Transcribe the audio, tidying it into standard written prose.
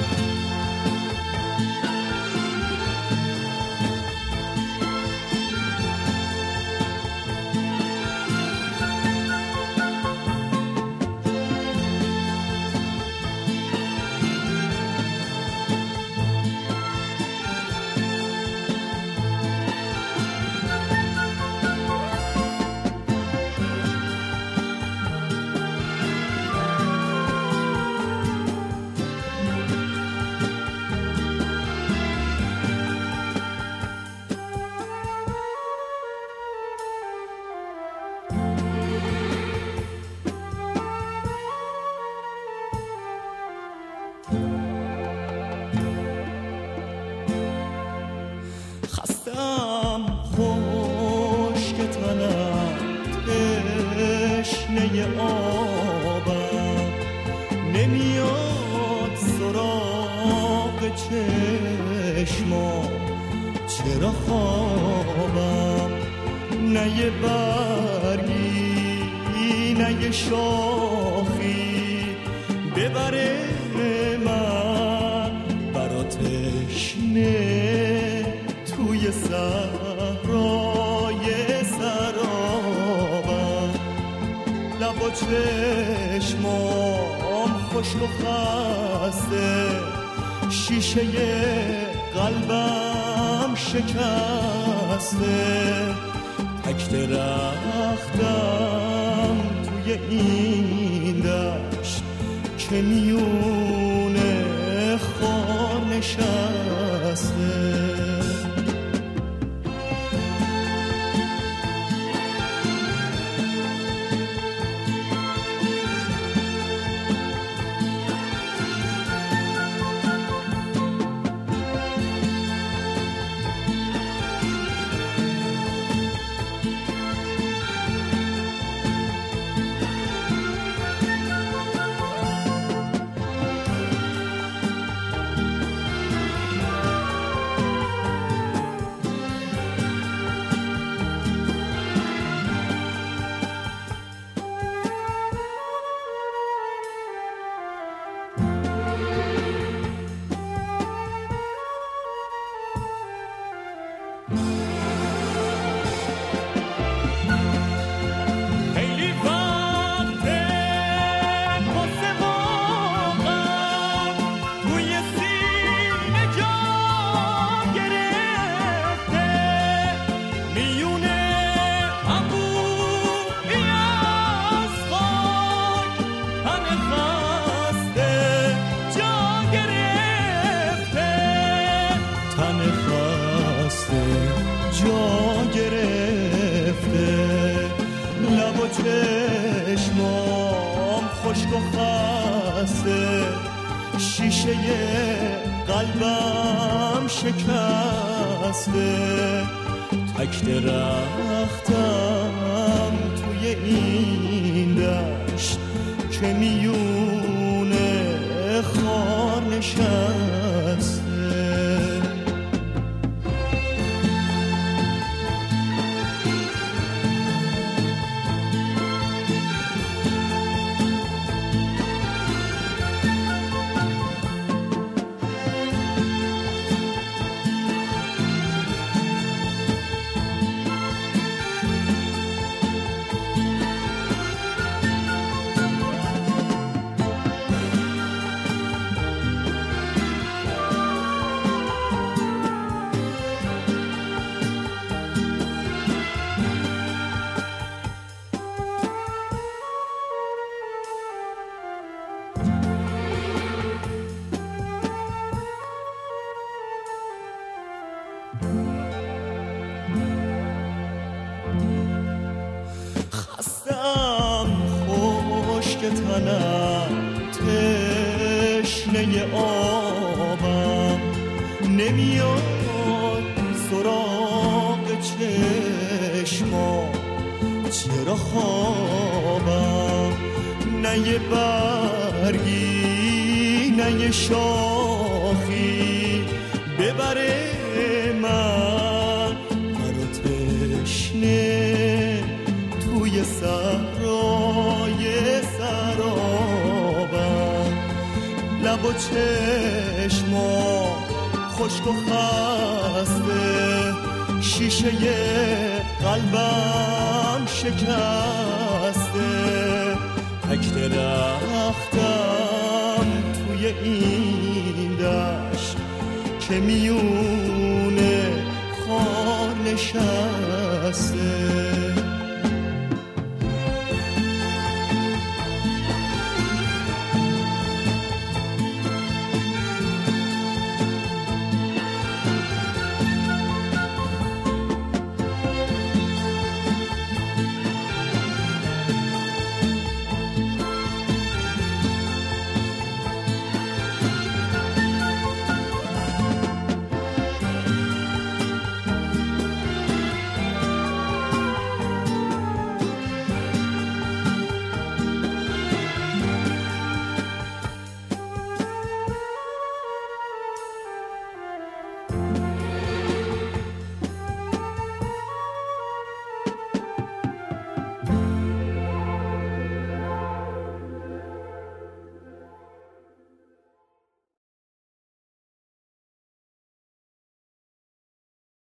چرا خوابم، نه یه برگی نه یه شاخی ببره من برا تشنه توی صحرای سرابم. لب و چشمام خشک و خسته، شیشه قلبم شکسته، تک درختم توی این دشت که میونه خار نشسته. چشمام خشک و خسته، شیشه قلبم شکسته، تک درختم توی این دشت که میونه خار نشسته. تنم تشنه آبم، نمیاد سراغ چشمام، چرا خوابم، نه یه برگی نه یه شاخی ببره من برا تشنه توی صحرای سرابم. لب لب و چشما خشک و خسته، شیشه قلبم شکسته، تک درختم توی این دشت که میونه خار نشسته.